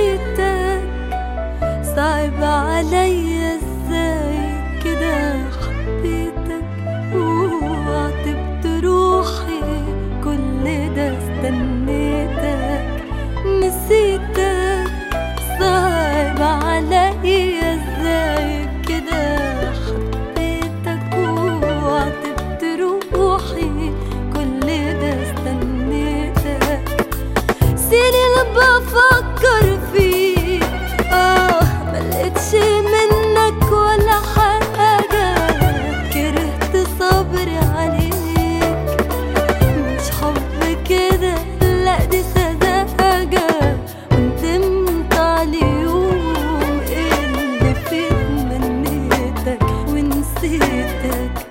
نسيتك. صعب عليا ازاي كده حبيتك وعاتبت روحي كل ده استنيتك. نسيتك صعب عليا ازاي كده حبيتك وعاتبت روحي كل ده استنيتك. سنين بفكر فيك ملقتش منك ولا حاجة. كرهت صبري عليك، مش حب كده لا دي سذاجة. وندمت على اليوم اللي فيه منيتك ونسيتك.